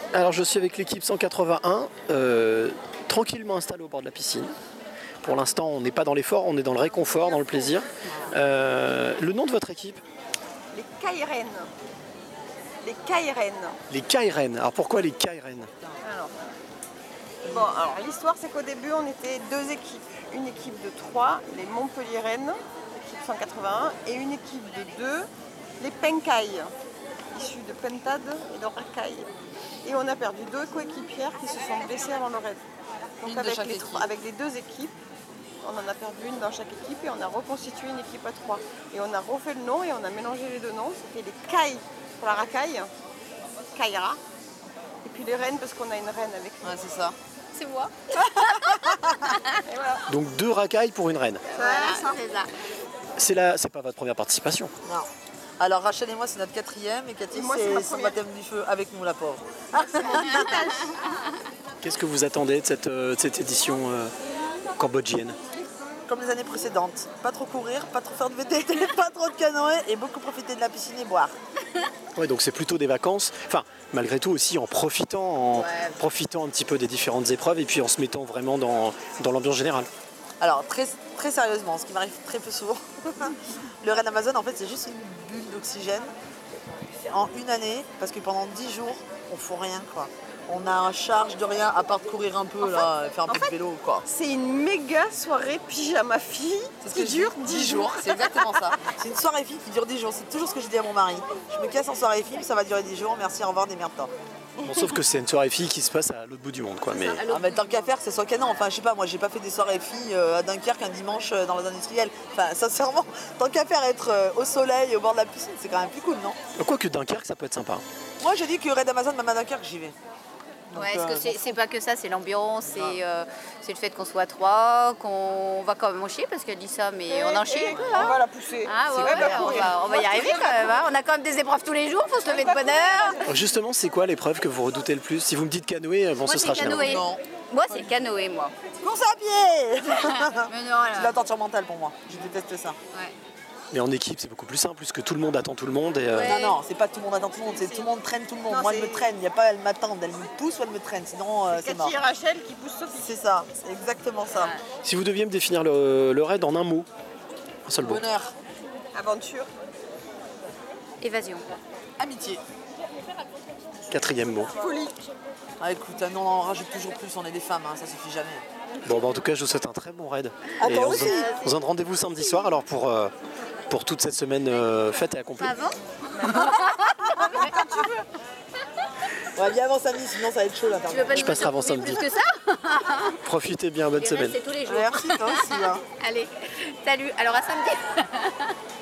Alors je suis avec l'équipe 181, tranquillement installée au bord de la piscine. Pour l'instant, on n'est pas dans l'effort, on est dans le réconfort, dans le plaisir. Le nom de votre équipe? Les Kairen. Les Kairen. Les Kairen. Alors pourquoi les Kairen? Alors l'histoire c'est qu'au début on était deux équipes. Une équipe de 3, les Montpelliéraines, équipe 181, et une équipe de 2, les Penkai, issus de Pentade et de Rakai. Et on a perdu 2 coéquipières qui se sont blessées avant le raid. Donc avec les 2 équipes, on en a perdu une dans chaque équipe et on a reconstitué une équipe à 3. Et on a refait le nom et on a mélangé les 2 noms. C'était les Kai pour la Rakai, Kaira. Et puis les reines parce qu'on a une reine avec nous. Ouais, c'est ça. C'est moi. Et voilà. Donc 2 racailles pour une reine. Voilà, c'est ça. C'est pas votre première participation? Non. Alors Rachel et moi c'est notre 4e et Cathy c'est son baptême du feu avec nous la pauvre. Qu'est-ce que vous attendez de cette édition cambodgienne? Comme les années précédentes, pas trop courir, pas trop faire de VTT, pas trop de canoë et beaucoup profiter de la piscine et boire. Ouais, donc c'est plutôt des vacances, enfin malgré tout aussi en profitant un petit peu des différentes épreuves et puis en se mettant vraiment dans l'ambiance générale. Alors très, très sérieusement, ce qui m'arrive très peu souvent, le raid Amazon en fait c'est juste une bulle d'oxygène en une année parce que pendant 10 jours on fout rien quoi. On a un charge de rien à part de courir un peu faire un peu de vélo quoi. C'est une méga soirée pyjama fille qui dure 10 jours. C'est exactement ça. C'est une soirée fille qui dure 10 jours. C'est toujours ce que je dis à mon mari. Je me casse en soirée fille, ça va durer 10 jours. Merci, au revoir, démerde-toi. Bon, sauf que c'est une soirée fille qui se passe à l'autre bout du monde quoi. Mais... mais tant qu'à faire, que ce soit canon. Enfin, je sais pas, moi j'ai pas fait des soirées filles à Dunkerque un dimanche dans les industriels. Enfin, sincèrement, tant qu'à faire être au soleil, au bord de la piscine, c'est quand même plus cool, non? Quoique Dunkerque, ça peut être sympa. Moi je dis que Raid Amazon, même à Dunkerque, j'y vais. Donc, ouais, parce que c'est pas que ça, c'est l'ambiance, c'est le fait qu'on soit 3, qu'on va quand même en chier, parce qu'elle dit ça, mais on en chie. On va la pousser. Ah, on va y arriver quand même. Hein. On a quand même des épreuves tous les jours, faut se lever de bonne heure. Alors justement, c'est quoi l'épreuve que vous redoutez le plus? Si vous me dites canoë, bon, Moi, ce sera canoë. Non. Moi, c'est canoë, moi. Course à pied. Mais non, C'est la torture mentale pour moi. Je déteste ça. Ouais. Mais en équipe, c'est beaucoup plus simple, puisque tout le monde attend tout le monde. Et, Non, c'est pas tout le monde attend tout le monde, c'est tout le monde traîne tout le monde. Non, moi, elle me traîne, il n'y a pas elle m'attend, elle me pousse ou elle me traîne, sinon c'est mort. Cathy et Rachel qui poussent Sophie. C'est ça, c'est exactement ça. Ouais. Si vous deviez me définir le raid en un mot, un seul mot. Bonheur, Aventure. Évasion. amitié. 4e mot. Folie. Ah écoute, non, on en rajoute toujours plus, on est des femmes, hein, ça suffit jamais. Bon, bah, en tout cas, je vous souhaite un très bon raid. À Et toi on aussi. on se donne rendez-vous samedi soir alors pour toute cette semaine faite et accomplie. Pas avant? Ouais, viens avant samedi, sinon ça va être chaud là. Tu veux pas Je nous passerai avant retrouver samedi. plus que ça? Profitez bien, bonne Les semaine. restes, c'est tous les jours. Merci toi aussi. Hein. Allez, salut. Alors à samedi.